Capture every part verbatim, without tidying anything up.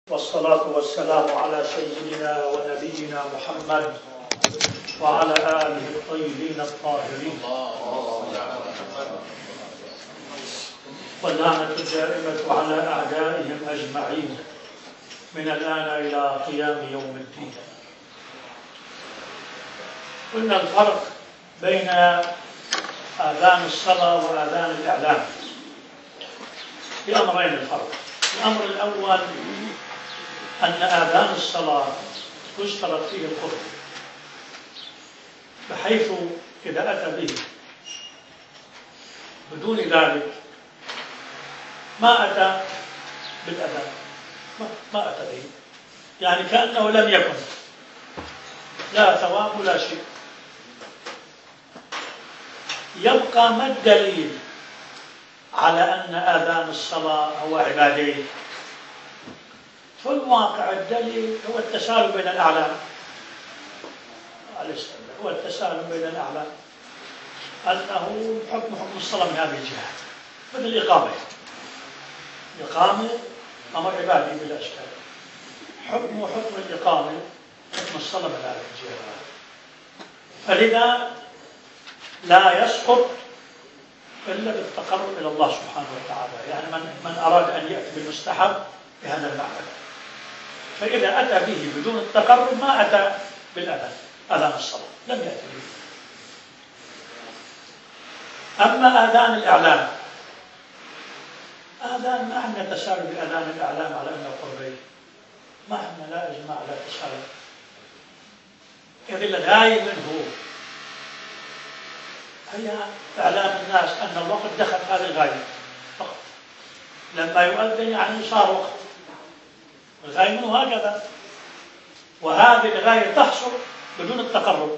والصلاة والسلام على سيدنا ونبينا محمد وعلى آله الطيبين الطاهرين، واللعنة الدائمة على أعدائهم أجمعين من الآن إلى قيام يوم الدين. قلنا الفرق بين آذان الصلاة وآذان الإعلام بأمرين. الفرق الأمر الأول أن آذان الصلاة يشترط فيه القرب، بحيث إذا أتى به بدون ذلك ما أتى بالأذان، ما أتى به، يعني كأنه لم يكن، لا ثواب ولا شيء. يبقى ما الدليل على أن آذان الصلاة هو عبادة؟ في الواقع الدليل هو التسالم بين الأعلام، هو التسالم بين الأعلام، أنه حكم حكم الصلاة من هذه الجهة، مثل الإقامة. الإقامة أمر عبادي بلا إشكال، حكم حكم الإقامة حكم الصلاة من هذه الجهة، فلذا لا يسقط إلا بالتقرب إلى الله سبحانه وتعالى، يعني من, من أراد أن يأتي بالمستحب بهذا المعنى، فإذا أتى به بدون التقرب ما أتى بالأذان، أذان الصلاة لم يأتي به. أما آذان الإعلام، آذان ما عندنا تسالم بآذان الإعلام على أنه قربي، ما عندنا لا إجماع لا تسالم، إذ الغاية منه هي إعلام الناس أن الوقت دخل، هذه الغاية فقط. لما يؤذن يعني صار وقت، الغاية منه هكذا، وهذه الغاية تحصل بدون التقرب،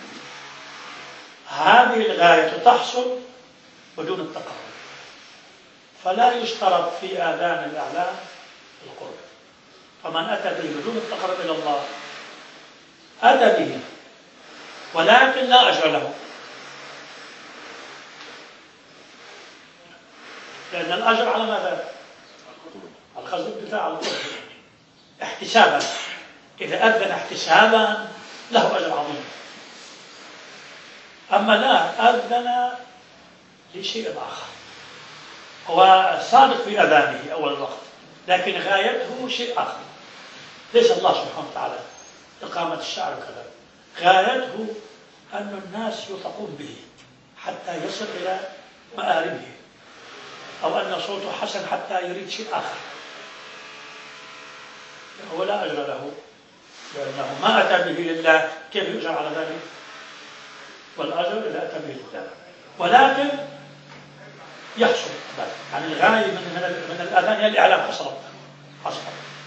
هذه الغاية تحصل بدون التقرب، فلا يشترط في آذان الإعلام القرب. فمن أتى به بدون التقرب إلى الله أتى به، ولكن لا أجر له، لأن الأجر على ماذا؟ على القصد الدفاع على القرب احتسابا. إذا أذن احتسابا له أجر عظيم، أما لا أذن لشيء آخر، هو صادق في أذانه أول الوقت، لكن غايته شيء آخر، ليس الله سبحانه وتعالى إقامة الشعر وكذا، غايته أن الناس يوثقون به حتى يصل إلى مآربه، أو أن صوته حسن حتى يريد شيء آخر، هو لا أجر له، لأنه ما أتى به لله، كيف يؤجر على ذلك؟ والأجر إذا أتى به لله، ولكن يحصل ذلك، يعني الغاية من من الأذان هي الإعلام حصرا حصرا.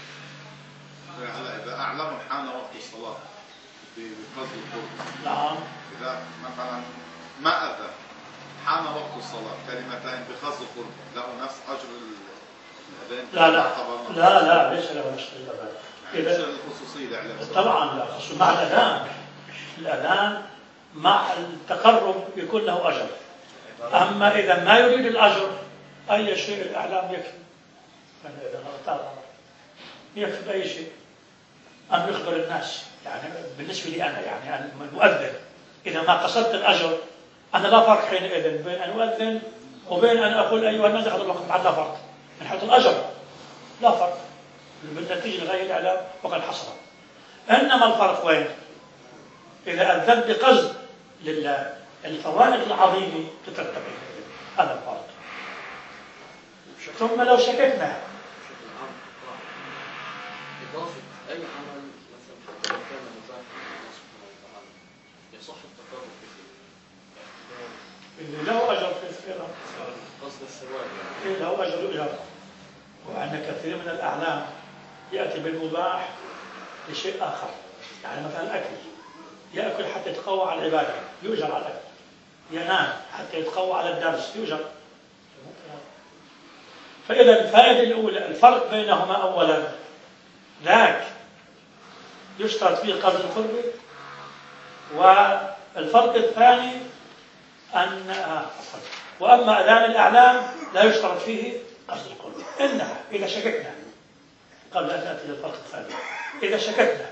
إذا أعلم حان وقت الصلاة بقصد القرب، نعم، إذا مثلا ما أتى حان وقت الصلاة كلمتين بقصد القرب، له نفس أجر الأذان؟ لا لا لا لا ليس له نفس الأذان. إذا الخصوصية الإعلام طبعا لا خصوصية مع الأذان، الأذان مع التقرب يكون له أجر، أما إذا ما يريد الأجر أي شيء الإعلام يكفي، يكفي أي شيء أن يخبر الناس. يعني بالنسبة لي أنا، يعني المؤذن إذا ما قصدت الأجر أنا لا فرق حينئذ بين أن أؤذن وبين أن أقول أيها الناس دخلوا الوقت، لا فرق من حيث الأجر، لا فرق بالنتيجة لغاية الإعلام وقد حصل. إنما الفرق وين؟ إذا أذنت بقصد لله الفوائد العظيمة تترتب، هذا الفرق. ثم لو شككنا إضافة أي عمل مثلا حتى لو كان مباح لله سبحانه وتعالى يصح التقرب به، اللي له أجر في الفعل قصد الثواب، يعني له أجر إجارة. وأن كثير من الأعلام يأتي بالمباح لشيء آخر، يعني مثلا الأكل، يأكل حتى يتقوى على العبادة يؤجر على الأكل، ينام حتى يتقوى على الدرس يؤجر. فإذا الفائدة الأولى الفرق بينهما، أولا ذاك يشترط فيه قصد القرب، والفرق الثاني أن آه وأما أذان الأعلام لا يشترط فيه قصد القرب، إنها إذا شككنا قبل أن نأتي للفرق الثاني. إذا شككنا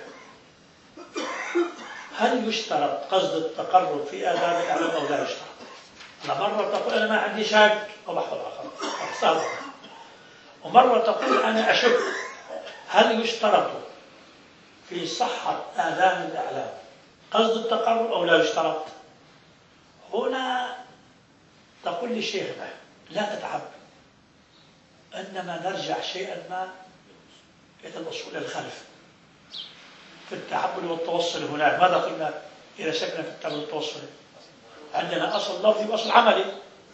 هل يشترط قصد التقرب في آداب الإعلام أو لا يشترط؟ مرة تقول أنا ما عندي شك وبحفظ آخر، ومرة تقول أنا أشك هل يشترط في صحة آذان الإعلام قصد التقرب أو لا يشترط؟ هنا تقول لي شيخنا لا تتعب، إنما نرجع شيئا ما إلى الأصول الخلف في التعبد والتوصل. هناك ماذا قلنا إذا شكنا في التعبد والتوصل؟ عندنا أصل لفظي وأصل عملي.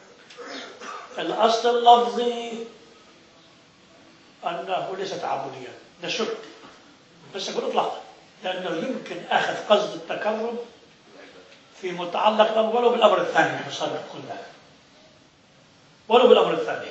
الأصل اللفظي أنه ليس تعبديا، نشك بس أقول إطلاقا، لأنه يمكن أخذ قصد التكرم في متعلق ولو بالأمر الثاني المصنف قلنا، ولو بالأمر الثاني.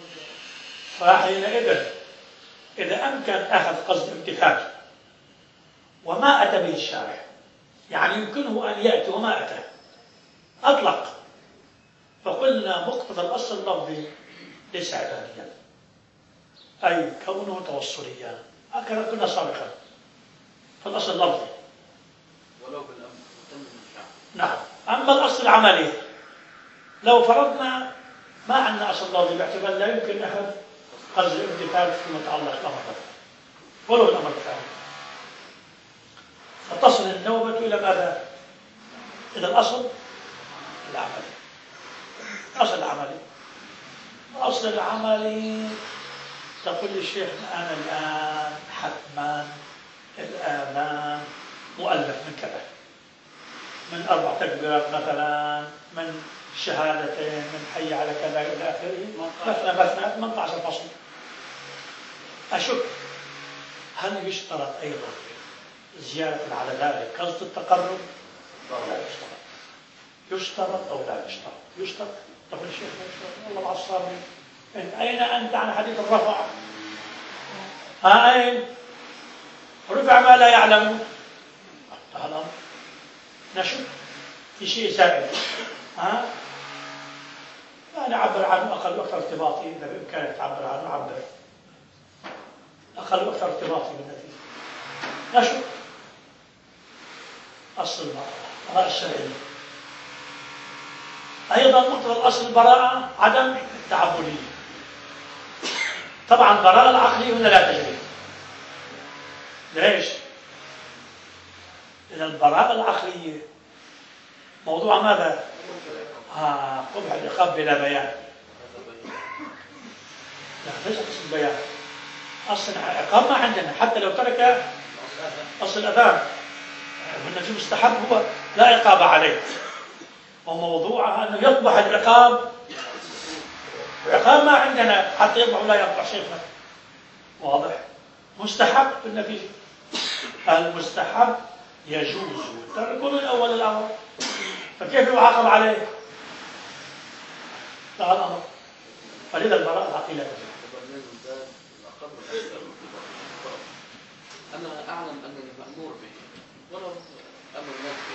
فحينئذ إذا أمكن أخذ قصد امتثال وما أتى به الشارع، يعني يمكنه أن يأتي وما أتى أطلق، فقلنا مقتضى الأصل اللفظي ليس عباديا، أي كونه توصليا، هكذا قلنا سابقا فالأصل اللفظي ولو بالأمر. نعم. أما الأصل العملي لو فرضنا ما عندنا أصل لفظي باعتبار لا يمكن أخذ قصد الامتثال في متعلق الأمر ولو الأمر الثاني، فتصل النوبة إلى ماذا؟ إلى الأصل العملي. الأصل العملي الأصل العملي تقول لي شيخنا أنا الآن حتما الآن مؤلف من كذا، من أربع تكبيرات مثلا، من شهادتين، من حي على كذا إلى آخره، مثنى مثنى ثمانية عشر فصل. أشك هل يشترط أيضا زيادة على ذلك قصد التقرب أو لا يشترط؟ يشترط أو لا يشترط؟ يشترط. تقول الشيخ والله العصاري من أين أنت عن حديث الرفع؟ ها أين؟ رفع ما لا يعلم. هذا نشك في شيء زائد. ها؟ لا نعبر عنه أقل وأكثر ارتباطي، إذا بإمكانك تعبر عنه عبر أقل وأكثر ارتباطي بالنتيجة. نشك أصل البراءة الشرعية. أيضا مقتضى الأصل البراءة عدم التعبدية. طبعا البراءة العقلية هنا لا تجري. ليش؟ لأن البراءة العقلية موضوع ماذا؟ ها قبح العقاب بلا بيان. لا ليس قصد بيان. أصل العقاب ما عندنا حتى لو ترك أصل الأذان، وأن في مستحب هو لا عقاب عليه، وموضوعها أنه يقبح العقاب. العقاب ما عندنا حتى يقبح ولا يقبح شيخنا. واضح؟ مستحب بالنتيجة. المستحب يجوز تركه من أول الأمر، فكيف يعاقب عليه؟ لا الأمر. فلذا البراءة العقيلة أنا أعلم أنني مأمور به ولو أمر نفسي،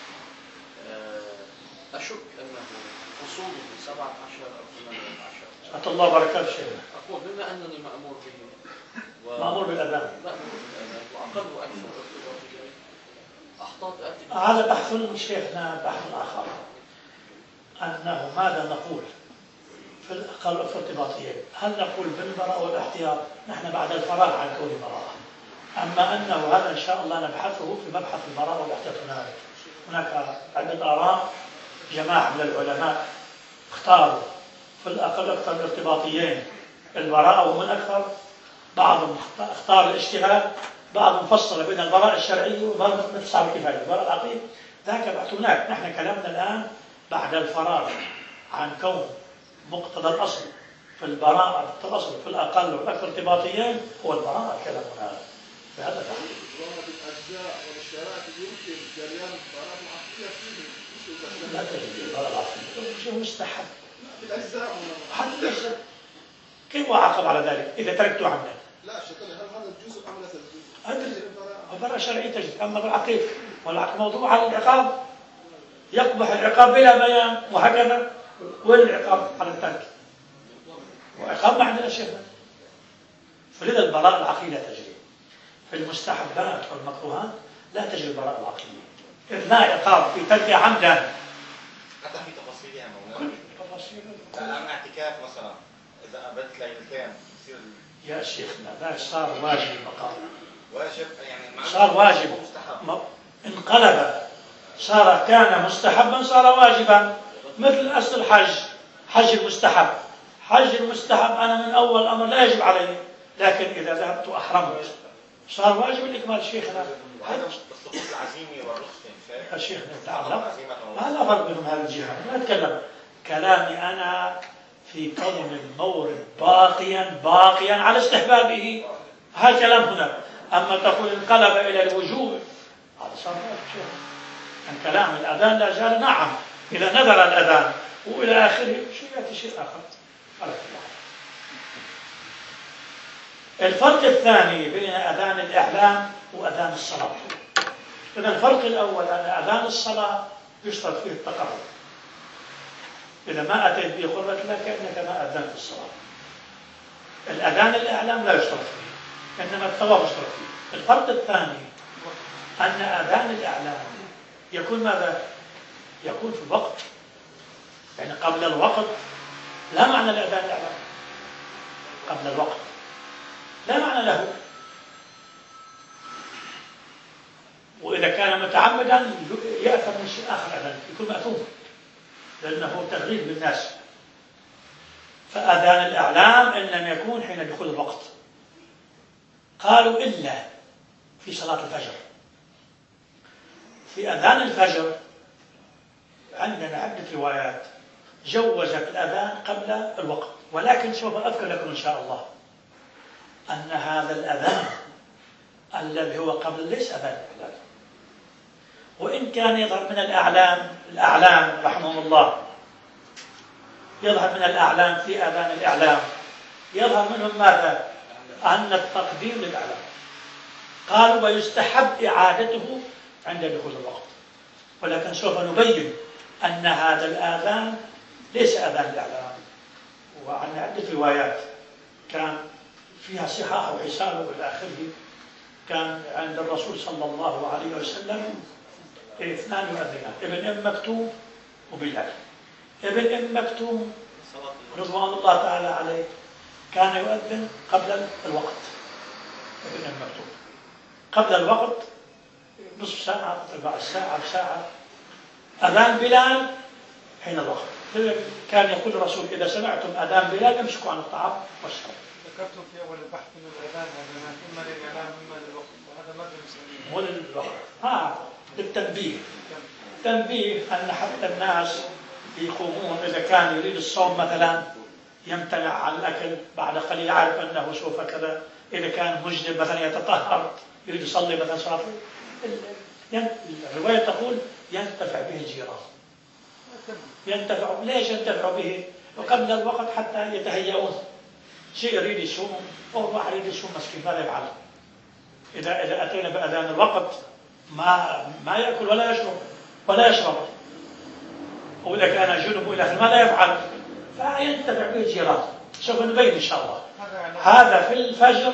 أشك أنه وصوله سبعة عشر أو ثمانية عشر. أتى الله بركاته شيخنا. أقول بما أنني مأمور به و... مأمور بالأذان. مأمور بالأذان وأقل وأكثر ارتباطي أخطأت أتي. هذا بحث شيخنا بحث آخر، أنه ماذا نقول في الأقل ارتباطيين؟ هل نقول بالبراءة والاحتياط؟ نحن بعد الفراغ عن كون براءة. أما أنه هذا إن شاء الله نبحثه في مبحث البراءة والاحتياط. هناك هناك عدة آراء، جماعة من العلماء اختاروا في الأقل أكثر الارتباطيين البراءة ومن أكثر، بعضهم اختار الاجتهاد، بعضهم فصل بين البراءة الشرعية وبعضهم مثل صاحب الكفاية البراءة العقلية. ذاك بحث هناك. نحن كلامنا الآن بعد الفراغ عن كون مقتضى الأصل في البراءة في الأصل في الأقل والأكثر ارتباطيين هو البراءة. كلامنا في هذا الحديث. الأجزاء والشرائع يمكن جريان البراءة العقلية فيه. لا تجد البراءة العقلية شيء مستحب. بالأجزاء حتى الأجزاء كيف أعاقب على ذلك إذا تركته عمدا؟ لا شكل هل هذا الجزء أم ليس الجزء؟ البراءة شرعي تجد، أما بالعقيدة والعقل موضوع على العقاب، يقبح العقاب بلا بيان وهكذا، والعقاب على الترك. وعقاب ما عندنا شيخنا. فلذا البراءة العقلية تجري. في المستحبات والمكروهات لا تجري البراءة العقلية. إثناء عقاب في ترك عمدا. حتى في تفاصيل يا مولانا. تفاصيل. الآن اعتكاف مثلا إذا أبدت ليلتين يصير يا شيخنا لا صار واجب البقاء. واجب يعني صار واجب مستحب. انقلب صار كان مستحبا صار واجبا، مثل أصل الحج. حج المستحب حج المستحب أنا من أول أمر لا يجب علي، لكن إذا ذهبت أحرمت صار واجب الإكمال. شيخنا هذا سقوط العزيمة والرخصة يا شيخنا تعال ما لا فرق بينهم هذه الجهة. ما أتكلم كلامي أنا في كون المورد باقيا باقيا على استحبابه، هذا كلام هنا. أما تقول انقلب إلى الوجوب هذا صار شيء عن كلام الأذان لا زال نعم إذا نذر الأذان وإلى آخره شيء يأتي شيء آخر. على الفرق الثاني بين أذان الإعلام وأذان الصلاة. إذا الفرق الأول أن أذان الصلاة يشترط فيه التقرب. إذا ما أتيت به قربة لك كأنك ما أذنت الصلاة. الأذان الإعلام لا يشترط فيه، إنما الثواب يشترط فيه. الفرق الثاني أن أذان الإعلام يكون ماذا؟ يكون في الوقت، يعني قبل الوقت. لا معنى لأذان الإعلام قبل الوقت، لا معنى له. وإذا كان متعمدا يأثم من شيء آخر أذان يكون مأثوم لأنه تغريب بالناس. فأذان الإعلام إن لم يكون حين دخول الوقت. قالوا إلا في صلاة الفجر. في أذان الفجر عندنا عدة روايات جوزت الأذان قبل الوقت، ولكن سوف أذكر لكم إن شاء الله أن هذا الأذان الذي هو قبل ليس أذان الإعلام، وإن كان يظهر من الأعلام الأعلام رحمهم الله يظهر من الأعلام في أذان الإعلام يظهر منهم ماذا؟ أن التقديم للإعلام. قالوا ويستحب إعادته عند دخول الوقت، ولكن سوف نبين أن هذا الآذان ليس أذان الإعلام. وعن عدة روايات كان فيها صحاح وحساب والى اخره. كان عند الرسول صلى الله عليه وسلم اثنان يؤذنان، ابن ام مكتوم وبلال. ابن ام مكتوم رضوان الله تعالى عليه كان يؤذن قبل الوقت. ابن ام مكتوم قبل الوقت نصف ساعه ربع ساعه ساعه. اذان بلال حين الوقت. كان يقول الرسول اذا سمعتم اذان بلال امسكوا عن الطعام والشراب. ذكرتم في اول البحث ان الاذان اذانان اما للاعلام واما للوقت، وهذا ما بنسميه مو للوقت. ها للتنبيه. تنبيه ان حتى الناس يقومون اذا كان يريد الصوم مثلا يمتنع عن الاكل بعد قليل عارف انه سوف كذا. اذا كان مجنب مثلا يتطهر يريد يصلي مثلا صلاه. الروايه تقول ينتفع به الجيران. ينتفع ليش ينتفع به؟ وقبل الوقت حتى يتهيئون. شيء يريد يصوم أو واحد يريد يصوم مسكين ماذا يفعل؟ إذا إذا أتينا بأذان الوقت ما ما يأكل ولا يشرب ولا يشرب. وإذا كان جنب إلى آخره ماذا يفعل؟ فينتفع به الجيران. سوف نبين إن شاء الله. هذا في الفجر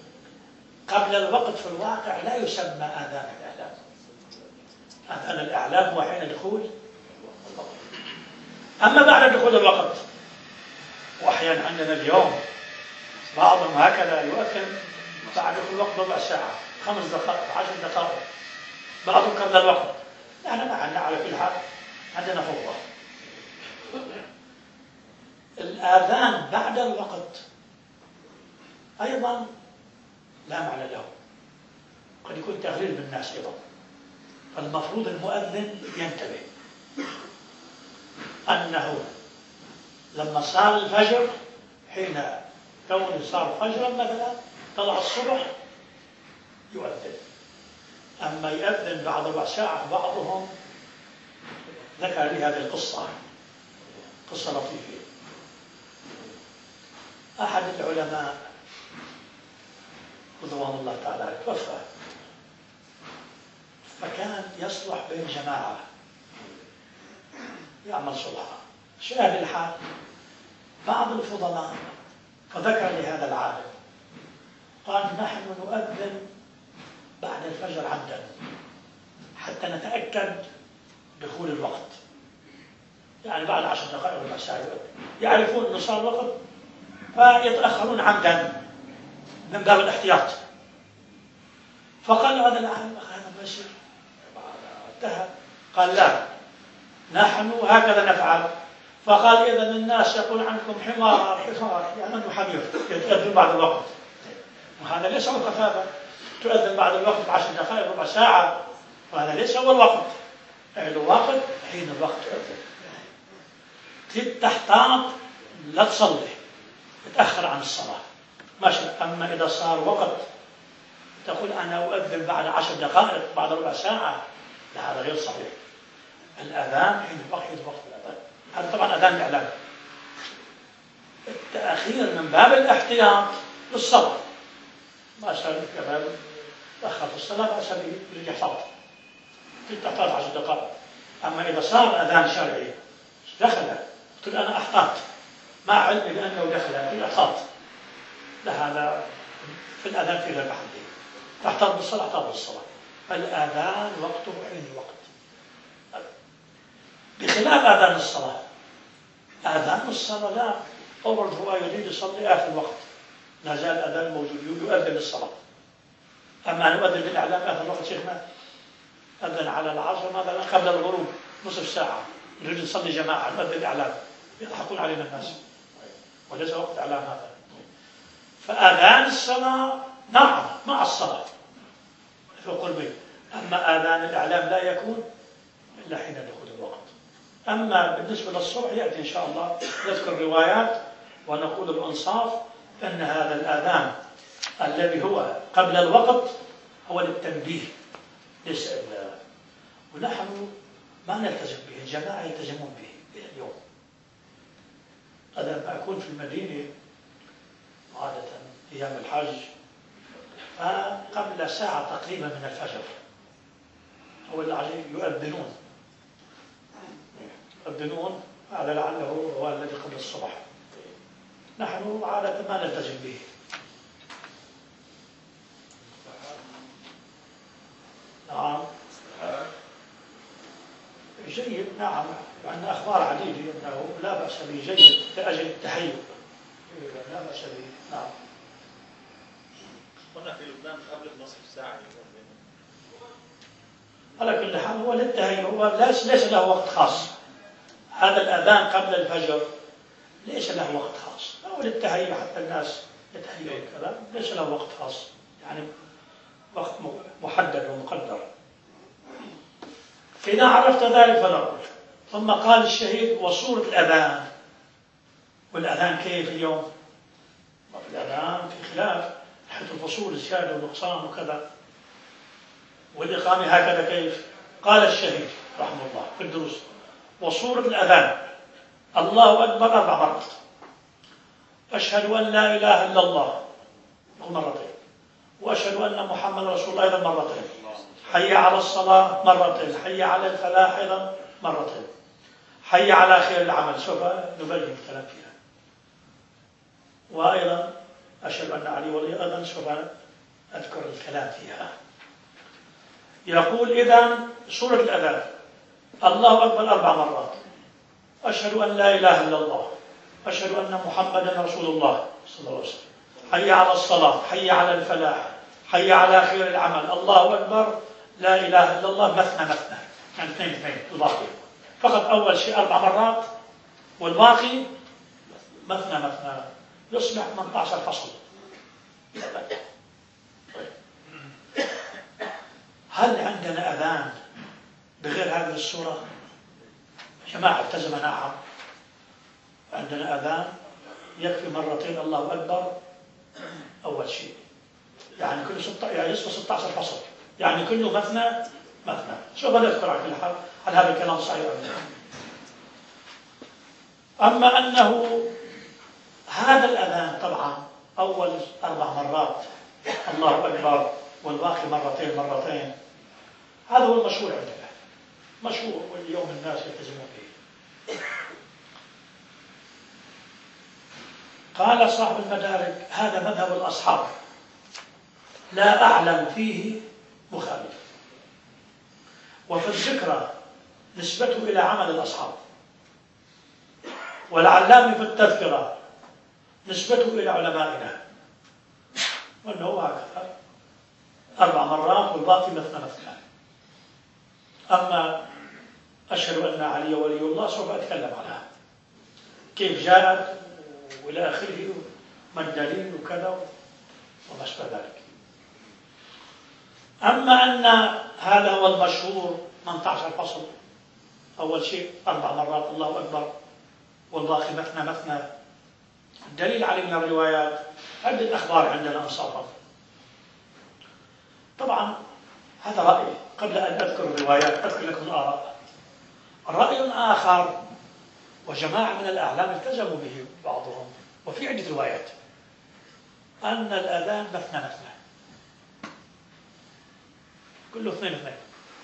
قبل الوقت في الواقع لا يسمى آذان الإعلام. آذان الإعلام هو حين دخول الوقت. أما بعد دخول الوقت وأحيانا عندنا اليوم بعضهم هكذا يؤذن بعد دخول الوقت ربع ساعة خمس دقائق عشر دقائق بعضهم قبل الوقت. نحن نحن على كل حال عندنا فوضى. الآذان بعد الوقت أيضا لا معنى له، قد يكون تغرير بالناس أيضا. فالمفروض المؤذن ينتبه أنه لما صار الفجر حين كونه صار فجرا مثلا طلع الصبح يؤذن. أما يؤذن بعد ربع ساعة بعضهم ذكر لي هذه القصة قصة لطيفة. أحد العلماء رضوان الله تعالى توفى، فكان يصلح بين جماعة يعمل صلحا. شاهد الحال بعض الفضلاء فذكر لهذا العالم قال نحن نؤذن بعد الفجر عمدا حتى نتأكد دخول الوقت، يعني بعد عشر دقائق ربع ساعة يعرفون أنه صار الوقت فيتأخرون عمدا من باب الاحتياط. فقال هذا العالم هذا ما يصير، انتهى. قال لا، نحن هكذا نفعل. فقال إذا الناس يقول عنكم حمار حمار، يعني أنه حمير يتأذن بعد الوقت، وهذا ليس وقت، هذا تؤذن بعد الوقت بعشر دقائق ربع ساعة، وهذا ليس هو الوقت. الوقت حين الوقت تؤذن، تحتاط لا تصلي، تتأخر عن الصلاة ماشي. أما إذا صار وقت تقول أنا أؤذن بعد عشر دقائق بعد ربع ساعة، لا، هذا غير صحيح. الأذان حين الوقت حين وقت الأذان، هذا طبعا أذان الإعلام. التأخير من باب الاحتياط للصلاة، ما شاء الله كمان تأخر في الصلاة بأس به بالاحتياط، تحتاط عشر دقائق. أما إذا صار أذان شرعي دخل قلت أنا أحتاط مع علمي بأنه دخل في الأحتاط، لا، هذا في الأذان في غير محله، تحتاط بالصلاة احتاط بالصلاة. الأذان وقته حين الوقت، بخلاف أذان الصلاة. أذان الصلاة لا، أول هو يريد يصلي آخر الوقت، لا زال الأذان موجود يؤذن الصلاة. أما أن يؤذن بالإعلام آخر الوقت شيخنا أذن على العصر مثلا قبل الغروب نصف ساعة، نريد نصلي جماعة نؤذن الإعلام، يضحكون علينا الناس، وليس وقت إعلام هذا. فأذان الصلاة نعم مع الصلاة في قلبي، أما آذان الإعلام لا يكون إلا حين دخول الوقت. أما بالنسبة للصبح يأتي إن شاء الله نذكر روايات ونقول بإنصاف أن هذا الآذان الذي هو قبل الوقت هو للتنبيه ليس إلا، ونحن ما نلتزم به، الجماعة يلتزمون به اليوم. هذا ما أكون في المدينة عادة أيام الحج فقبل ساعة تقريبا من الفجر هو الذي يؤذنون يؤذنون، هذا لعله هو الذي قبل الصبح. نحن عادة ما نلتزم به. نعم جيد، نعم، وعندنا أخبار عديدة أنه لا بأس به، جيد لأجل التحيّ، لا بأس به. نعم. قلنا في لبنان قبل نصف ساعة. على كل حال هو للتهيئ، هو ليس ليس له وقت خاص. هذا الأذان قبل الفجر ليس له وقت خاص، هو للتهيئ حتى الناس يتهيئوا كذا، ليس له وقت خاص، يعني وقت محدد ومقدر. إذا عرفت ذلك فنقول. ثم قال الشهيد وصورة الأذان، والأذان كيف اليوم؟ الأذان في خلاف حيث الفصول زيادة ونقصان وكذا، والإقامة هكذا كيف؟ قال الشهيد رحمه الله في الدروس وصورة الأذان الله أكبر أربع مرات، أشهد أن لا إله إلا الله مرتين، وأشهد أن محمد رسول الله أيضا مرتين، حي على الصلاة مرتين، حي على الفلاح أيضا مرتين، حي على خير العمل، سوف نبين الكلام فيها. وأيضا أشهد أن علي ولي أيضا سوف أذكر الكلام فيها. يقول إذن سورة الأذان الله أكبر أربع مرات، أشهد أن لا إله إلا الله، أشهد أن محمدا رسول الله صلى الله عليه وسلم، حي على الصلاة، حي على الفلاح، حي على خير العمل، الله أكبر، لا إله إلا الله، مثنى مثنى، يعني اثنين اثنين الباقي، فقط أول شيء أربع مرات والباقي مثنى مثنى، يصبح ثمانية عشر فصل. هل عندنا أذان بغير هذه الصورة؟ جماعة التزم نعم، عندنا أذان يكفي مرتين الله أكبر أول شيء، يعني كل ستة يعني يصبح ستة عشر فصل، يعني كله مثنى مثنى. سوف نذكر على كل حال عن هذا الكلام صحيح. أما أنه هذا الأذان طبعا أول أربع مرات الله أكبر والباقي مرتين مرتين، هذا هو المشهور عندنا، مشهور واليوم الناس يلتزمون به. قال صاحب المدارك هذا مذهب الأصحاب لا أعلم فيه مخالف. وفي الذكرى نسبته إلى عمل الأصحاب، والعلامي في التذكرة نسبته إلى علمائنا، وأنه هكذا أربع مرات والباقي مثنى مثنى. أما أشهد أن علي ولي الله سوف أتكلم عنها كيف جاءت وإلى آخره، ما الدليل وكذا وما أشبه ذلك. أما أن هذا هو المشهور ثمانية عشر فصل، أول شيء أربع مرات الله أكبر والباقي مثنى مثنى، الدليل عليه من الروايات عدة أخبار عندنا إنصافا. طبعا هذا رأي، قبل أن أذكر الروايات أذكر لكم الآراء. رأي آخر وجماعة من الأعلام التزموا به بعضهم، وفي عدة روايات، أن الأذان مثنى مثنى، كله اثنين اثنين.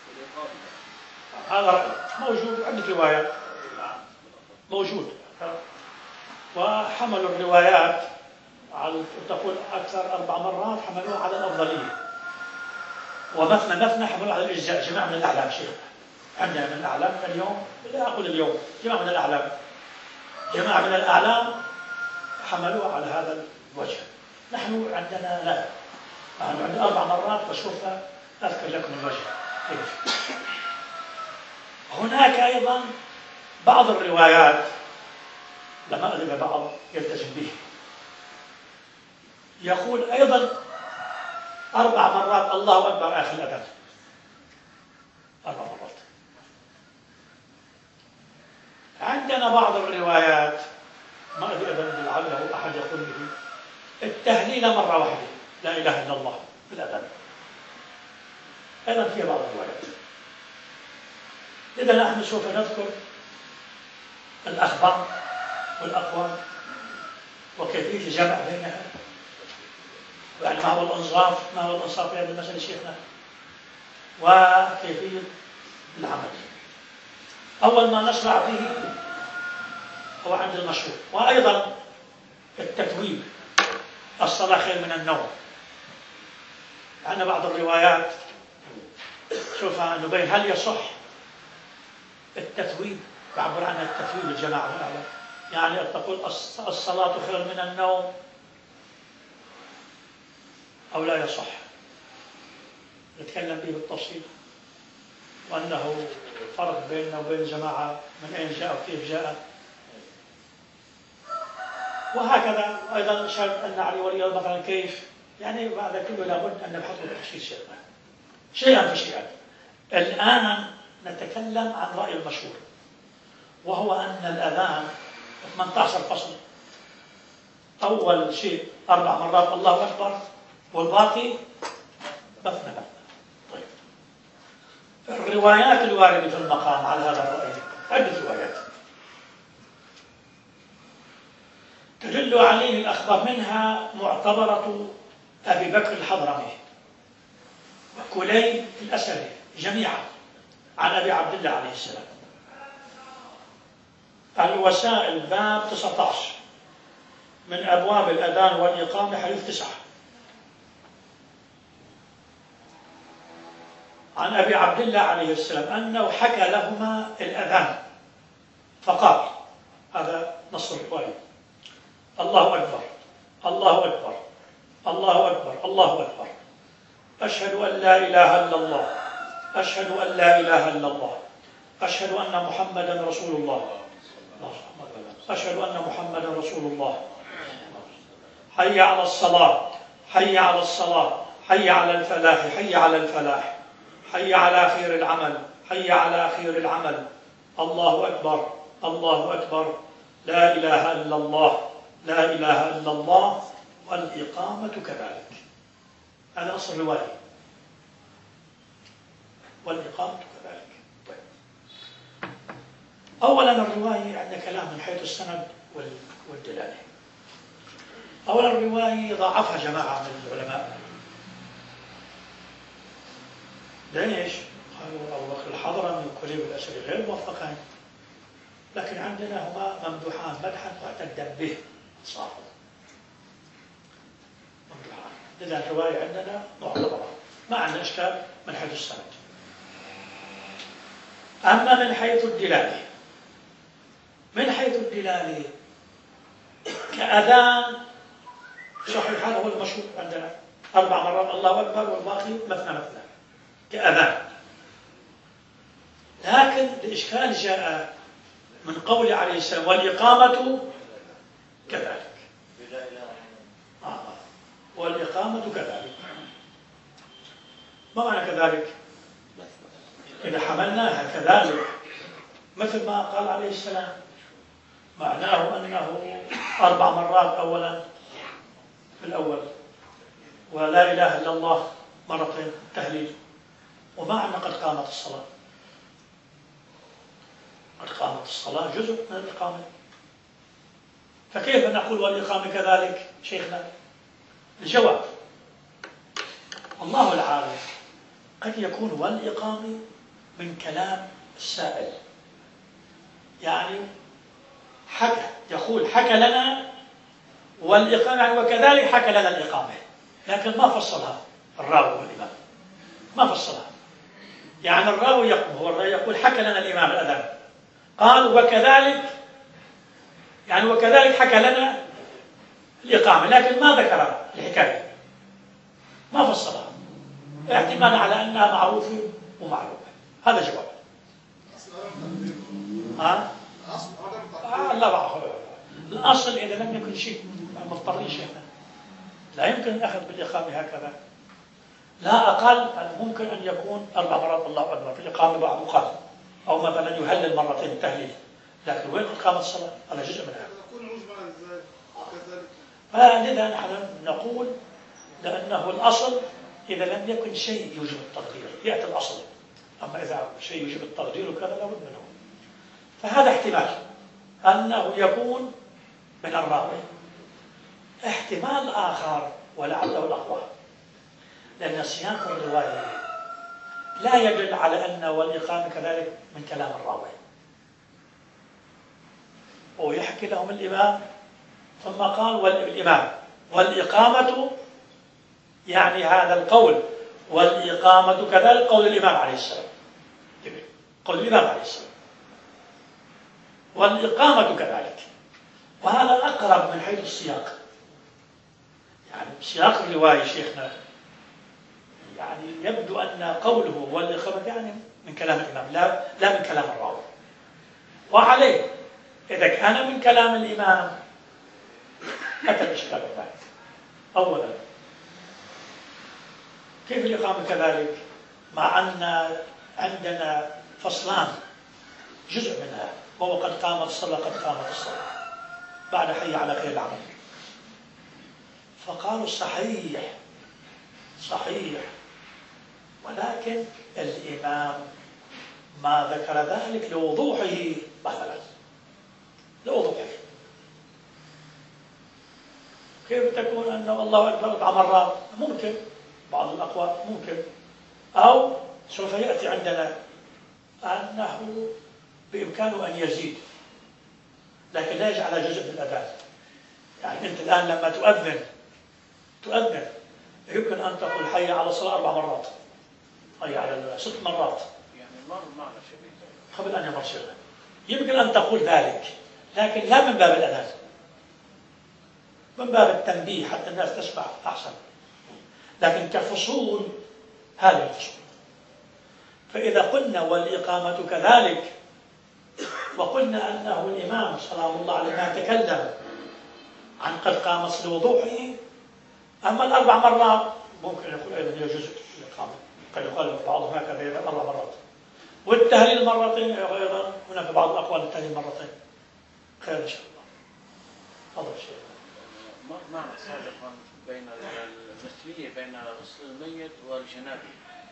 هذا رأي موجود، عدة روايات موجود، وحملوا الروايات على تقول أكثر أربع مرات حملوها على الأفضلية، ومثنى مثنى حملوها على الإجزاء. جماعة من الأعلام شيخ عندنا من الأعلام اليوم، لا أقول اليوم، جماعة من الأعلام جماعة من الأعلام حملوها على هذا الوجه. نحن عندنا لا، نحن عندنا أربع مرات بشوفها أذكر لكم الوجه كيف. هناك أيضا بعض الروايات لما أذب بعض يلتزم به، يقول أيضا أربع مرات الله أكبر آخر الأذان، أربع مرات. عندنا بعض الروايات ما أدري أذن لعله أحد يقول به التهليل مرة واحدة لا إله إلا الله في الأذان، أيضا في بعض الروايات. إذا نحن سوف نذكر الأخبار والأقوال وكيفية الجمع بينها، يعني ما هو الإنصاف، ما هو الإنصاف في هذه المسألة شيخنا، وكيفية العمل. أول ما نشرع فيه هو عند المشروع، وأيضا التتويب، الصلاة خير من النوم. عندنا بعض الروايات شوف نبين هل يصح التتويب، بعبر عنها التتويب الجماعة والأعلام، يعني تقول الصلاة خير من النوم أو لا يصح، نتكلم به بالتفصيل، وأنه فرق بيننا وبين الجماعة من أين جاء وكيف جاء. وهكذا أيضا شرط أن علي ولي الله مثلا كيف، يعني بعد كله لابد أن نبحث بالتفصيل شيئا شيئا فشيئا. الآن نتكلم عن رأي المشهور، وهو أن الأذان ثمانية عشر فصل، أول شيء أربع مرات الله أكبر والباقي مثنى مثنى. طيب الروايات الواردة في المقام على هذا الرأي عدة روايات تدل عليه الأخبار، منها معتبرة أبي بكر الحضرمي وكليب الأسدي جميعا عن أبي عبد الله عليه السلام. الوسائل باب تسعة عشر من أبواب الأذان والإقامة حديث تسعة. عن أبي عبد الله عليه السلام أنه حكى لهما الأذان فقال، هذا نص الرواية: الله أكبر الله أكبر الله أكبر الله أكبر، أشهد أن لا إله إلا الله، أشهد أن لا إله إلا الله، أشهد أن محمدا رسول الله، أشهد أن محمدا رسول الله، حي على الصلاة حي على الصلاة حي على الفلاح حي على الفلاح، حي على خير العمل حي على خير العمل، الله أكبر الله أكبر، لا إله إلا الله لا إله إلا الله، والإقامة كذلك. هذا نص الرواية، والإقامة كذلك. طيب. أولا الرواية عندنا كلام من حيث السند والدلالة. أولا الرواية ضاعفها جماعة من العلماء. ليش؟ قالوا أبو بكر الحضرمي وكليب الأسدي غير موفقين، لكن عندنا هما ممدوحان مدحا معتدا به صافا، ممدوحان. لذا الرواية عندنا معتبرة، ما عندنا إشكال من حيث السند. أما من حيث الدلالة، من حيث الدلالة كأذان صحيح، هذا هو المشهور عندنا، أربع مرات الله أكبر والباقي مثنى مثنى كأذان. لكن الإشكال جاء من قول عليه السلام والإقامة كذلك. آه. والإقامة كذلك. ما معنى كذلك؟ إذا حملناها كذلك مثل ما قال عليه السلام، معناه أنه أربع مرات أولا في الأول، ولا إله إلا الله مرتين تهليل، وما عندنا قد قامت الصلاة. قد قامت الصلاة جزء من الإقامة، فكيف نقول والإقامة كذلك شيخنا؟ الجواب الله العالم، قد يكون والإقامة من كلام السائل، يعني حكى، يقول حكى لنا والإقامة يعني وكذلك حكى لنا الإقامة، لكن ما فصلها الراوي والإمام، ما فصلها. يعني الراوي يقول هو الراوي يقول حكى لنا الإمام الأذان، قال وكذلك يعني وكذلك حكى لنا الإقامة، لكن ما ذكر الحكاية، ما فصلها، اعتمادا على أنها معروفة ومعلومة. هذا جواب. ها؟ آه لا بعرف. الأصل إذا لم يكن شيء مضطرين شيئا لا يمكن الأخذ بالإقامة هكذا، لا أقل ممكن أن يكون أربع مرات الله أكبر في الإقامة بعض قال، أو مثلا يهلل مرتين التهليل، لكن وين إقامة الصلاة؟ هذا جزء منها. فلذا نحن نقول لأنه الأصل إذا لم يكن شيء يوجب التقدير يأتي الأصل، أما إذا شيء يوجب التقدير وكذا لابد منه. فهذا احتمال أنه يكون من الراوي. احتمال آخر ولعله الأقوى، لأن سياق الرواية لا يدل على أن والإقامة كذلك من كلام الراوي، ويحكي لهم الإمام ثم قال والإمام والإقامة يعني هذا القول والإقامة كذلك قول الإمام عليه السلام، قول الإمام عليه السلام والإقامة كذلك، وهذا أقرب من حيث السياق. يعني سياق الرواية شيخنا يعني يبدو أن قوله والإقامة يعني من كلام الإمام لا لا من كلام الراوي. وعليه إذا كان من كلام الإمام أتى الإشكال الثاني. أولا كيف الإقامة كذلك مع أن عندنا فصلان جزء منها وهو قد قامت الصلاة قد قامت الصلاة بعد حي على خير العمل، فقالوا صحيح صحيح، ولكن الإمام ما ذكر ذلك لوضوحه مثلا، لوضوحه. كيف تكون أنه الله أكبر أربع مرات؟ ممكن بعض الأقوال ممكن، أو سوف يأتي عندنا أنه بإمكانه أن يزيد لكن لا يجعل جزء من الأذان. يعني أنت الآن لما تؤذن تؤذن يمكن أن تقول حي على الصلاة أربع مرات، حي على ست مرات، يعني مر معنا شيء قبل أن يمر شيئا، يمكن أن تقول ذلك، لكن لا من باب الأذان، من باب التنبيه حتى الناس تسمع أحسن، لكن كفصول هذه الفصول. فإذا قلنا والإقامة كذلك وقلنا أنه الإمام سلام الله عليه ما تكلم عن قد قامت لوضوحه، أما الأربع مرات ممكن يقول أيضا هي جزء من الإقامة، قد يقال بعضهم هكذا أربع مرات، والتهليل مرتين أيضا هناك بعض الأقوال التهليل مرتين. خير إن شاء الله. تفضل شيخ. مر معنا سابقا بين المثلية بين غسل الميت والجنابة،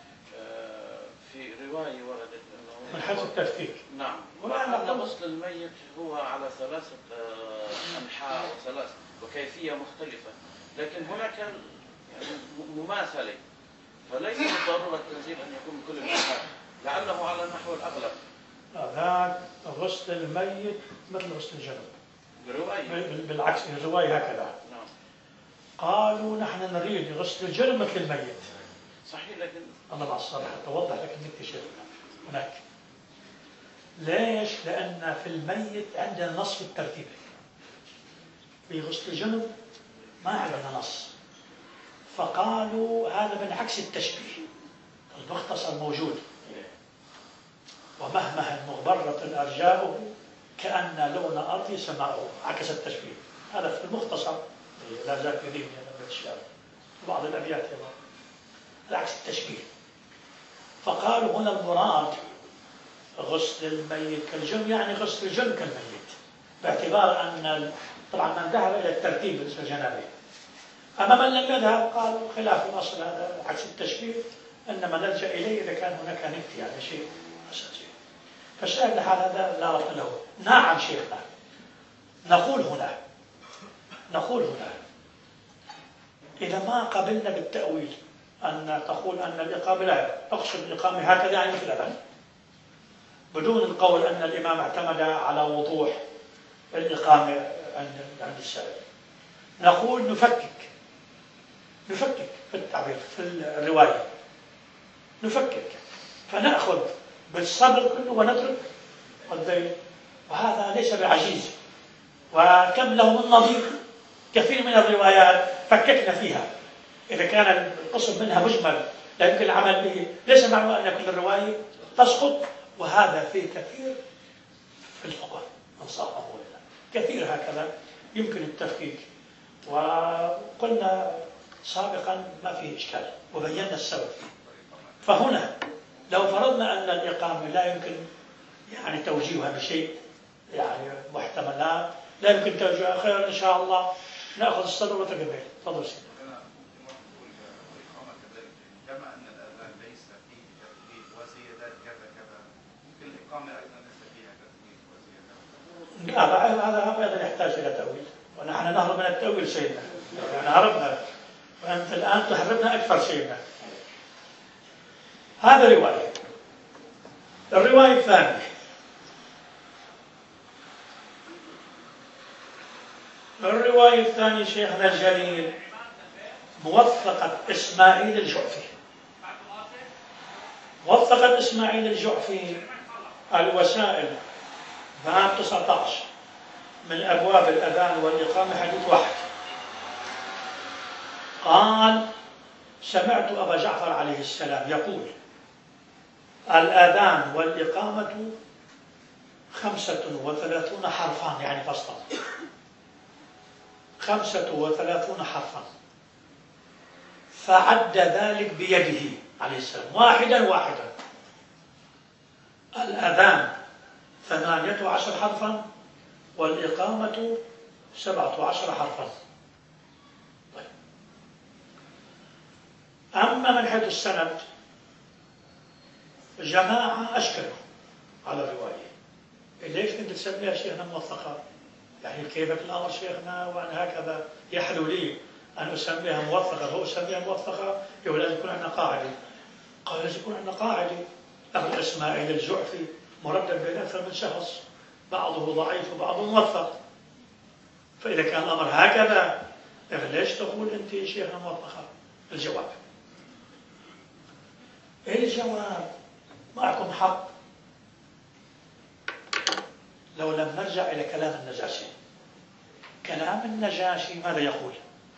في رواية وردت أنه من حيث التفكيك. نعم، وأن غسل الميت هو على ثلاثة أنحاء وثلاث وكيفية مختلفة، لكن هناك يعني مماثلة، فليس بالضرورة التنزيل أن يكون من كل الأنحاء، لعله على النحو الأغلب. ذاك غسل الميت مثل غسل الجنب برواية بالعكس، الرواية هكذا. نعم. قالوا نحن نريد غسل الجنب مثل الميت. صحيح، لكن الله مع الصالح حتى أوضح لك النكتة شيخنا هناك. ليش؟ لأن في الميت عندنا نص في الترتيب. في غسل الجنب ما عندنا نص، فقالوا هذا من عكس التشبيه. المختصر موجود، ومهمه مغبرة أرجاؤه كأن لون أرضي سماؤه، عكس التشبيه. هذا في المختصر لا زال في ذهني من الشعر وبعض الأبيات أيضا، عكس التشبيه. فقالوا هنا المراد غسل الميت كالجن، يعني غسل الجن كالميت، باعتبار أن طبعا من ذهب إلى الترتيب بالنسبة للجنابه، أما من لم يذهب قالوا خلاف الأصل هذا عكس التشبيه، إنما نلجأ إليه إذا كان هناك نكتة يعني شيء أساسي. فالشاهد لحال هذا لا ربط له. نعم شيخنا، نقول هنا نقول هنا إذا ما قبلنا بالتأويل أن تقول أن الإقامة لا أقصد الإقامة هكذا يعني مثل الأذان، بدون القول أن الإمام اعتمد على وضوح الإقامة عند عند السائل، نقول نفكك نفكك في التعبير في الرواية، نفكك فنأخذ بالصبر كله ونترك الذيل، وهذا ليس بعجيز، وكم له من نظير. كثير من الروايات فككنا فيها إذا كان القسم منها مجمل لا يمكن العمل به، ليس معنى أن كل الرواية تسقط، وهذا فيه كثير في الفقه أنصافه لله، كثير هكذا يمكن التفكيك. وقلنا سابقا ما فيه إشكال وبينا السبب فيه. فهنا لو فرضنا أن الإقامة لا يمكن يعني توجيهها بشيء يعني محتمل، لا, لا يمكن توجيهها، خير إن شاء الله نأخذ الصدر وتقبل. تفضل سيدي. كما أن الأذان ليس فيه تثبيت وزيادات كذا كذا، ممكن الإقامة أيضا ليس فيها تثبيت وزيادات. لا، هذا أيضا يحتاج إلى تأويل، ونحن نهرب من التأويل سيدنا، يعني هربنا وأنت الآن تحرمنا أكثر سيدنا. هذا رواية. الرواية الثانية الرواية الثانية شيخنا الجليل موثقة إسماعيل الجعفي. موثقة إسماعيل الجعفي الوسائل باب تسعة عشر من أبواب الأذان والإقامة حديث واحد. قال: سمعت أبا جعفر عليه السلام يقول: الأذان والإقامة خمسة وثلاثون حرفان، يعني فصلا، خمسة وثلاثون حرفا، فعد ذلك بيده عليه السلام واحدا واحدا. الأذان ثمانية عشر حرفا والإقامة سبعة عشر حرفا. طيب. أما من حيث السند جماعة أشكلوا على الرواية. ليش كنت تسميها شيخنا موثقة؟ يعني كيف الأمر شيخنا وأن هكذا يحلو لي أن أسميها موثقة، هو أسميها موثقة يقول لازم يكون عندنا قاعدة. قال لازم يكون عندنا قاعدة. أبو إسماعيل الجعفي مردد بين أكثر من شخص، بعضه ضعيف وبعضه موثق. فإذا كان الأمر هكذا ليش تقول أنت شيخنا موثقة؟ الجواب الجواب معكم حق لو لم نرجع إلى كلام النجاشي. كلام النجاشي ماذا يقول؟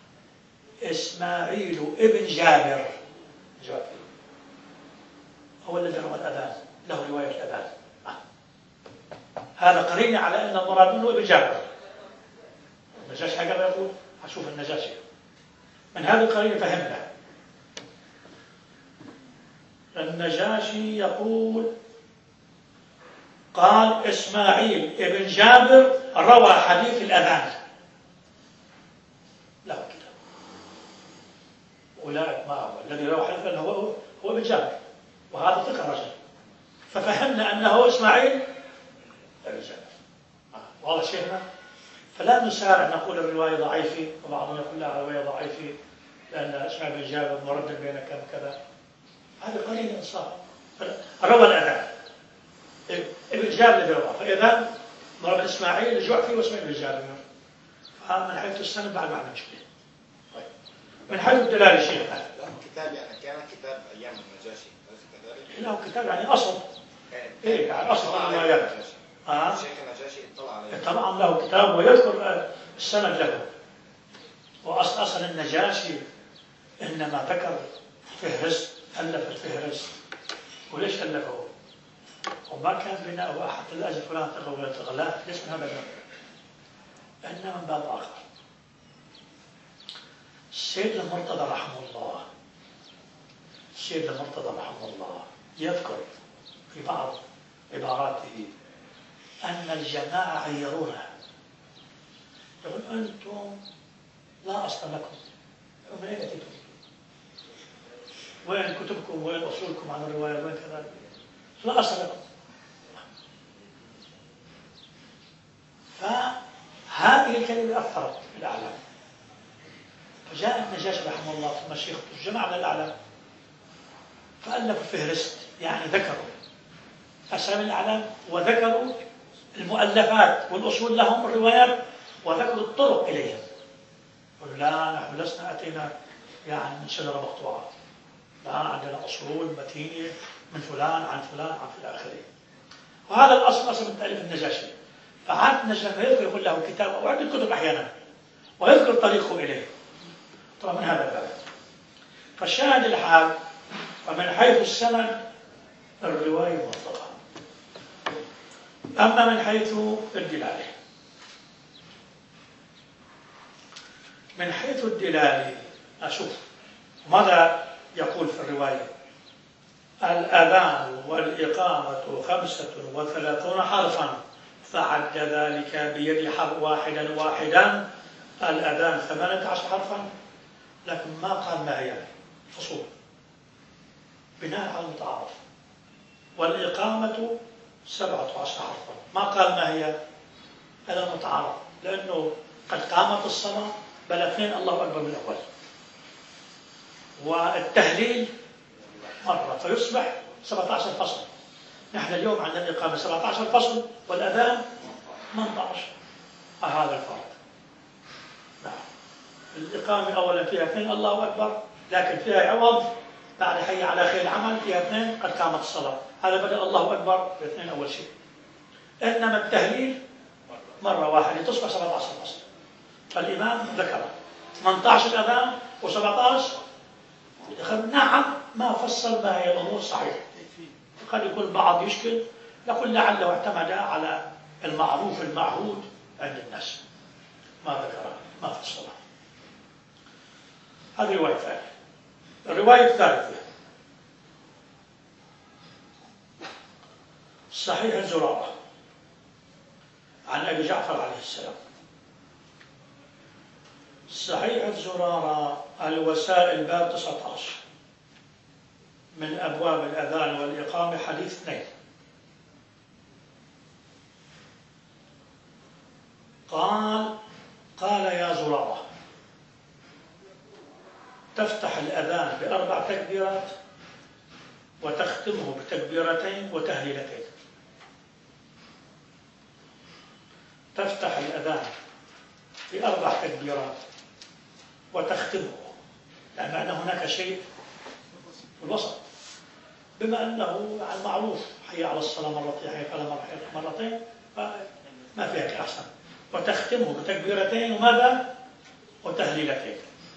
إسماعيل ابن جابر جواب هو الذي روى الأذان، له رواية الأذان. آه. هذا قرينة على أن المراد منه ابن جابر. النجاشي هكذا يقول. هشوف النجاشي من هذه القرينة فهمنا. النجاشي يقول: قال إسماعيل ابن جابر روى حديث الأذان. لا كده. أولئك ما هو الذي روى حديث الأذان هو هو ابن جابر، وهذا ثقة الرجل. ففهمنا أنه إسماعيل ابن جابر. آه. واضح شيخنا؟ فلا نسارع نقول الرواية ضعيفة، وبعضهم يقول لا الرواية ضعيفة لأن إسماعيل بن جابر مردد بين كم كذا. هذا قليل إنصاف. روى الأذان ابن جابر الذي رواه، فإذا ضرب إسماعيل الجعفي وإسماعيل بن جابر، فمن حيث السند بعد ما عندنا مشكلة. طيب. من حيث الدلالة شيخنا له كتاب يعني كان كتاب ايام النجاشي أليس كذلك؟ له كتاب يعني أصل كان- إيه يعني أصل اطلع عليه الروايات النجاشي. آه الشيخ النجاشي اطلع عليه. طبعا له كتاب ويذكر السند له. وأصل أصل النجاشي إنما ذكر فهرست، ألف الفهرست. وليش ألفه؟ وما كان بناءه أحد الأجل فلان تغول الغلاف، ليش من هذا الباب؟ إنما من باب آخر. السيد المرتضى رحمه الله السيد المرتضى رحمه الله يذكر في بعض عباراته أن الجماعة عيرونا، يقول أنتم لا أصل لكم، من أين أتيتم؟ وين كتبكم؟ وين أصولكم عن الرواية؟ وين كذا؟ لا أصل لكم. فهذه الكلمة أثرت في الأعلام، فجاء النجاشي رحمه الله ثم الشيخ جمع من الأعلام فألفوا فهرست، يعني ذكروا أسامي الأعلام وذكروا المؤلفات والأصول لهم الروايات وذكروا الطرق إليهم. قالوا لا نحن لسنا أتينا يعني من شجرة مقطوعة، لا عندنا أصول متينة من فلان عن فلان عن في آخره. وهذا الأصل أصل من تأليف النجاشي. فعاد النجاشي يذكر يقول له كتاب أو عدة كتب أحيانا ويذكر طريقه إليه. طبعا من هذا الباب. فالشاهد الحال ومن حيث السند الرواية موثقة. أما من حيث الدلالة، من حيث الدلالة أشوف ماذا يقول في الرواية: الأذان والإقامة خمسة وثلاثون حرفا، فعد ذلك بيد حرف واحدا واحدا. الأذان ثمانية عشر حرفا، لكن ما قال ما هي فصول بناء على المتعارف. والإقامة سبعة عشر حرفا، ما قال ما هي هذا المتعارف، لأنه قد قامت الصلاة بل اثنين الله أكبر من الأول، والتهليل مرة فيصبح سبعة عشر فصل. نحن اليوم عندنا الإقامة سبعة عشر فصل والأذان ثمانية عشر. هذا الفرق. نعم. الإقامة أولا فيها اثنين الله أكبر، لكن فيها عوض بعد حي على خير العمل فيها اثنين قد قامت الصلاة. هذا بدأ الله أكبر باثنين أول شيء. إنما التهليل مرة واحدة تصبح سبعة عشر فصل. فالإمام ذكر ثمانية عشر الأذان وسبعة عشر. نعم ما فصل ما هي الأمور صحيح. قد يكون البعض يشكل، نقول لعله اعتمد على المعروف المعهود عند الناس، ما ذكر ما فصل. هذه رواية ثانية. الرواية الثالثة صحيح الزرارة عن أبي جعفر عليه السلام. صحيح الزرارة الوسائل باب تسعة عشر من أبواب الأذان والإقامة حديث اثنين. قال قال يا زرارة تفتح الأذان بأربع تكبيرات وتختمه بتكبيرتين وتهليلتين. تفتح الأذان بأربع تكبيرات وتختمه، لأن يعني هناك شيء في الوسط، بما أنه المعروف حي على الصلاة مرتين حي على مرتين ما فيها أحسن. وتختمه بتكبيرتين وماذا؟ وتهليلتين.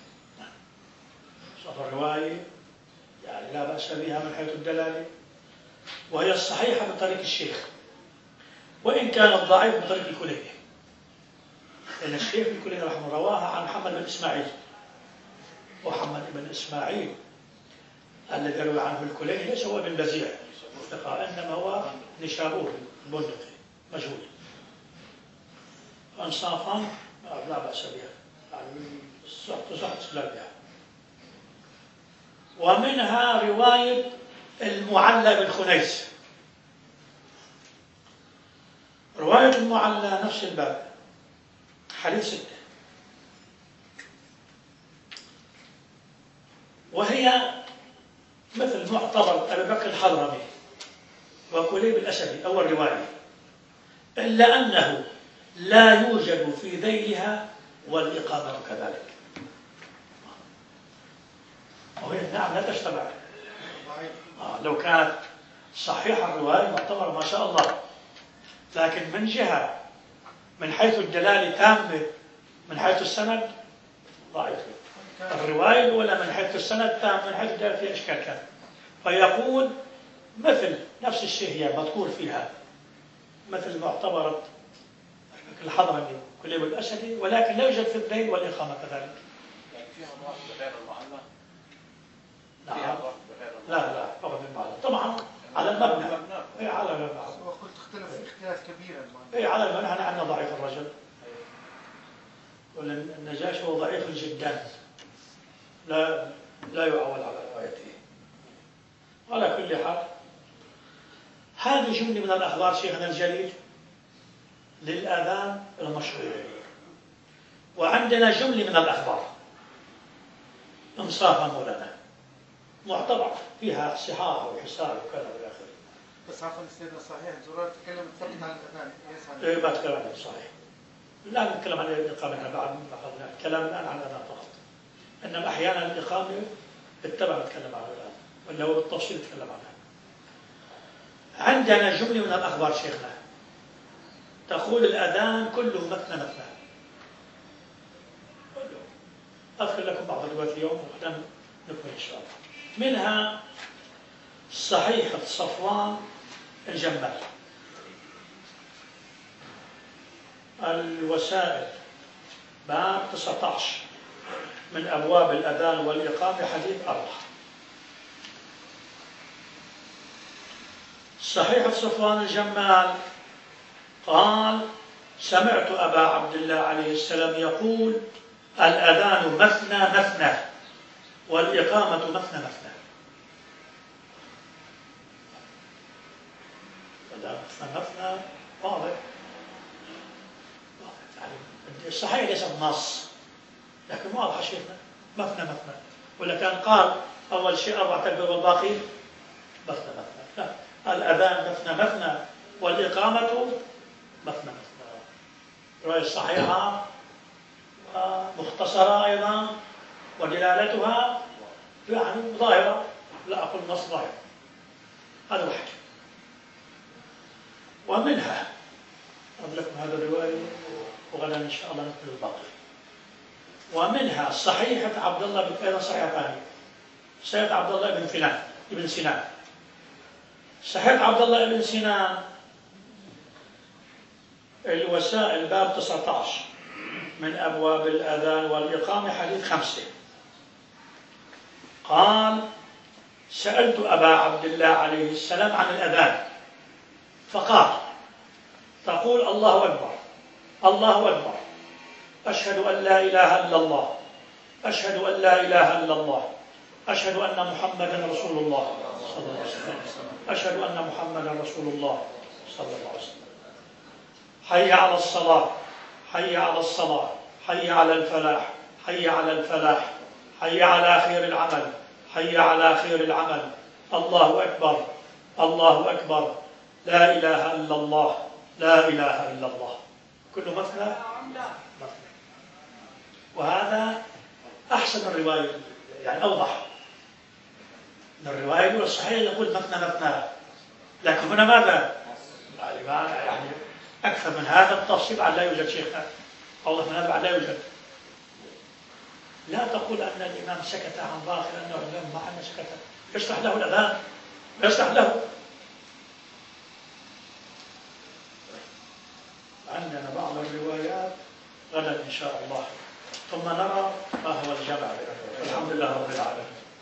الرواية يعني لا بأس بها من حيث الدلالة، وهي الصحيحة بطريق الشيخ، وإن كان الضعيف بطريق الكليني، لأن الشيخ الكليني رحمه الله رواها عن محمد بن إسماعيل، ومحمد بن إسماعيل الذي روى عنه الكليني ليس هو بن بزيع إنما هو نشابور البندقي مجهول. فإنصافا لا بأس بها، يعني صح استدلال بها. ومنها رواية المعلى بن خنيس. رواية المعلى نفس الباب حديث ستة، وهي مثل معتبر أبي بكر الحضرمي وكليب الأسدي أول رواية، إلا أنه لا يوجد في ذيلها والإقامة كذلك. وهي نعم لا تجتمع. آه لو كانت صحيحة الرواية معتبر ما شاء الله، لكن من جهة من حيث الدلالة تامة، من حيث السند ضعيفة. الرواية الأولى من حيث السند تام، من حيث الدلالة فيها إشكال كان. فيقول مثل نفس الشيء هي مذكور فيها، مثل معتبرة الحضرمي كليب الأسدي، ولكن لا يوجد في الدين والإقامة كذلك. يعني فيها ضعف بغير المعلم؟ نعم. فيها ضعف بغير لا لا فقط المعلم طبعا على المبنى. اي على المبنى. وقلت اختلف اختلاف كبير المعلم. اي على المبنى. احنا عندنا ضعيف الرجل. والنجاشي هو ضعيف جدا. لا لا يعول على روايته. على كل حال هذه جملة من الأخبار شيخنا الجليل للآذان المشهورة. وعندنا جملة من الأخبار انصافا مولانا معتبر فيها صحاح وحساب وكذا والى اخره. بس عفوا سيدنا صحيح زرار تكلم فقط عن الاذان ليس ايه ما تكلم عن صحيح. لا نتكلم عن الاقامه بعد ما اخذنا الكلام الان عن الاذان فقط. انما احيانا الاقامه بالتبع نتكلم عنها الان، ولا هو بالتفصيل نتكلم عنها. عندنا جمله من الاخبار شيخنا تقول الاذان كله مثنى مثنى. اذكر لكم بعض الروايات اليوم وغدا نكمل ان شاء الله. منها صحيحة صفوان الجمال، الوسائل باب تسعة عشر من أبواب الأذان والإقامة حديث أربعة. صحيحة صفوان الجمال قال سمعت أبا عبد الله عليه السلام يقول الأذان مثنى مثنى والإقامة مثنى مثنى. مثنى مثنى واضح. يعني الصحيح ليس النص لكن واضح شيخنا مثنى مثنى. ولا كان قال أول شيء أربع تكبير والباقي مثنى مثنى. لا الأذان مثنى مثنى والإقامة مثنى مثنى. رواية صحيحة مختصرة أيضا ودلالتها يعني ظاهرة. لا أقول نص ظاهر. هذا واحد. ومنها أقول لكم هذا الرواية وغدا إن شاء الله نكمل الباقي. ومنها صحيحة عبد الله بن أيضا صحيحة ثانية صحيحة عبد الله بن فلان ابن سنان. صحيحة عبد الله بن سنان الوسائل باب تسعة عشر من أبواب الأذان والإقامة حديث خمسة. قال سألت أبا عبد الله عليه السلام عن الأذان فقال تقول الله أكبر الله أكبر أشهد أن لا إله إلا الله أشهد أن لا إله إلا الله أشهد أن محمدا رسول الله صلى الله عليه وسلم أشهد أن محمدا رسول الله صلى الله عليه وسلم. حي على الصلاة حي على الصلاة حي على الفلاح حي على الفلاح حي على خير العمل حي على خير العمل الله أكبر الله أكبر لا إله إلا الله لا إله إلا الله. كله مثنى مثنى. وهذا أحسن الرواية يعني أوضح من الرواية الصحيحة يقول مثنى مثنى. لكن هنا ماذا؟ يعني أكثر من هذا التفصيل على لا يوجد شيخنا أوضح من هذا على لا يوجد. لا تقول أن الإمام سكت عن باخر أنه الإمام ما أن سكت يشرح له الأذان يشرح له. عندنا بعض الروايات غدا إن شاء الله ثم نرى ما هو الجمع. الحمد لله رب العالمين.